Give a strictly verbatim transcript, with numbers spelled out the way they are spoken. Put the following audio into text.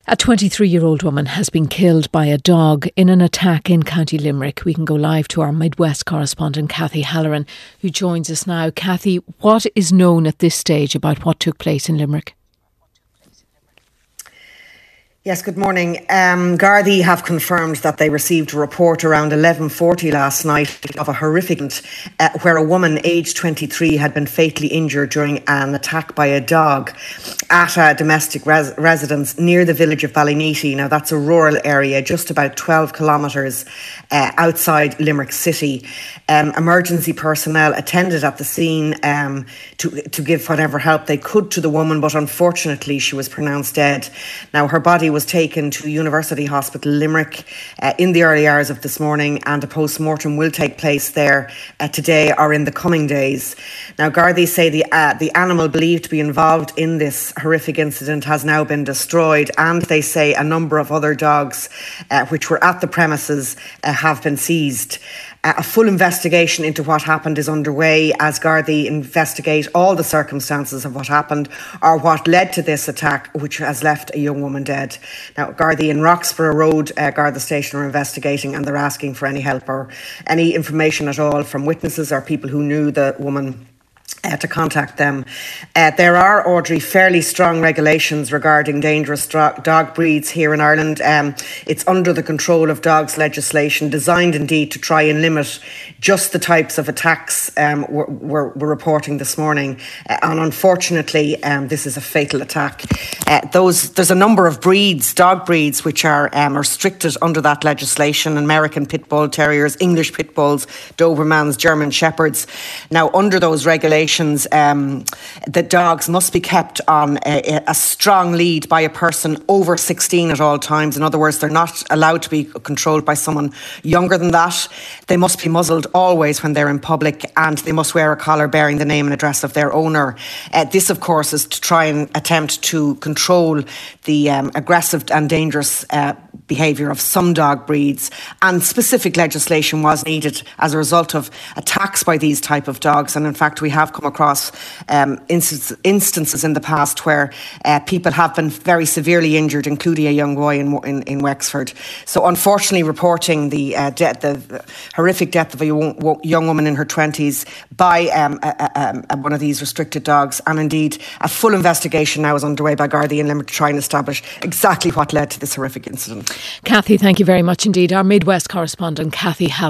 A twenty-three-year-old woman has been killed by a dog in an attack in County Limerick. We can go live to our Midwest correspondent, Kathy Halloran, who joins us now. Kathy, what is known at this stage about what took place in Limerick? Yes, good morning. Um, Gardaí have confirmed that they received a report around eleven forty last night of a horrific incident uh, where a woman aged twenty-three had been fatally injured during an attack by a dog at a domestic res- residence near the village of Ballyneety. Now, that's a rural area just about twelve kilometres uh, outside Limerick City. Um, emergency personnel attended at the scene um, to, to give whatever help they could to the woman, but unfortunately she was pronounced dead. Now, her body was taken to University Hospital Limerick uh, in the early hours of this morning, and a post-mortem will take place there uh, today or in the coming days. Now, Gardaí say the uh, the animal believed to be involved in this horrific incident has now been destroyed, and they say a number of other dogs uh, which were at the premises uh, have been seized. Uh, a full investigation into what happened is underway as Gardaí investigate all the circumstances of what happened or what led to this attack, which has left a young woman dead. Now, Gardaí in Roxborough Road uh, Garda Station are investigating, and they're asking for any help or any information at all from witnesses or people who knew the woman Uh, to contact them. Uh, there are, Audrey, fairly strong regulations regarding dangerous dro- dog breeds here in Ireland. Um, it's under the control of dogs legislation, designed indeed to try and limit just the types of attacks um, we're, we're, we're reporting this morning. Uh, and unfortunately, um, this is a fatal attack. Uh, those There's a number of breeds, dog breeds, which are um, restricted under that legislation: American Pit Bull Terriers, English Pit Bulls, Dobermans, German Shepherds. Now, under those regulations, Um, the dogs must be kept on a, a strong lead by a person over sixteen at all times. In other words, they're not allowed to be controlled by someone younger than that. They must be muzzled always when they're in public, and they must wear a collar bearing the name and address of their owner. Uh, this, of course, is to try and attempt to control the um, aggressive and dangerous uh, behaviour of some dog breeds, and specific legislation was needed as a result of attacks by these type of dogs. And in fact, we have come across um, instances, instances in the past where uh, people have been very severely injured, including a young boy in, in, in Wexford. So unfortunately, reporting the, uh, death, the horrific death of a young woman in her twenties by um, a, a, a, one of these restricted dogs, and indeed a full investigation now is underway by Gardaí in Limerick to try and establish exactly what led to this horrific incident. Kathy, thank you very much indeed. Our Midwest correspondent, Kathy Halloran.